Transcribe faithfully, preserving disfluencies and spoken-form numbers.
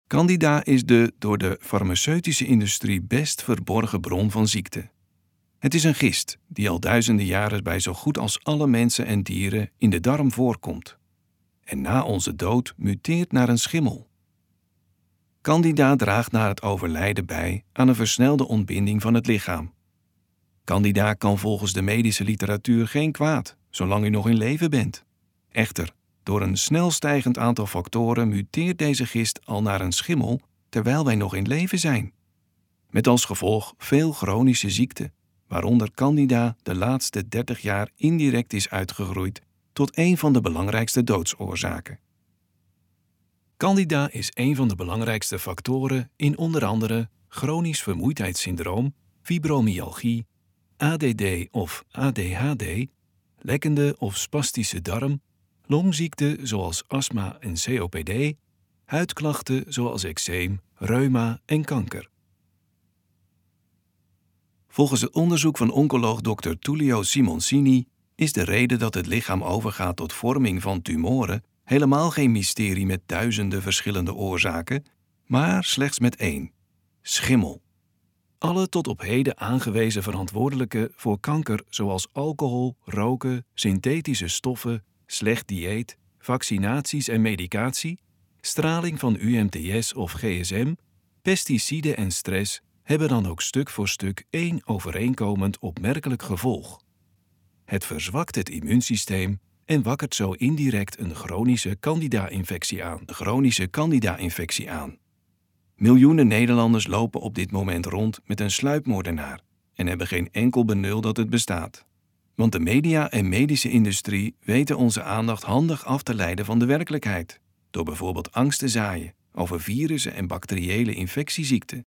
Candida is de door de farmaceutische industrie best verborgen bron van ziekte. Het is een gist die al duizenden jaren bij zo goed als alle mensen en dieren in de darm voorkomt. En na onze dood muteert naar een schimmel. Candida draagt na het overlijden bij aan een versnelde ontbinding van het lichaam. Candida kan volgens de medische literatuur geen kwaad, zolang u nog in leven bent. Echter, door een snel stijgend aantal factoren muteert deze gist al naar een schimmel terwijl wij nog in leven zijn. Met als gevolg veel chronische ziekten, waaronder Candida de laatste dertig jaar indirect is uitgegroeid tot een van de belangrijkste doodsoorzaken. Candida is een van de belangrijkste factoren in onder andere chronisch vermoeidheidssyndroom, fibromyalgie, A D D of A D H D, lekkende of spastische darm, longziekten zoals astma en C O P D, huidklachten zoals eczeem, reuma en kanker. Volgens het onderzoek van oncoloog dokter Tullio Simoncini is de reden dat het lichaam overgaat tot vorming van tumoren helemaal geen mysterie met duizenden verschillende oorzaken, maar slechts met één: schimmel. Alle tot op heden aangewezen verantwoordelijken voor kanker zoals alcohol, roken, synthetische stoffen, slecht dieet, vaccinaties en medicatie, straling van U M T S of G S M, pesticiden en stress hebben dan ook stuk voor stuk één overeenkomend opmerkelijk gevolg. Het verzwakt het immuunsysteem en wakkert zo indirect een chronische Candida-infectie aan. Een chronische Candida-infectie aan. Miljoenen Nederlanders lopen op dit moment rond met een sluipmoordenaar en hebben geen enkel benul dat het bestaat. Want de media en medische industrie weten onze aandacht handig af te leiden van de werkelijkheid, door bijvoorbeeld angst te zaaien over virussen en bacteriële infectieziekten.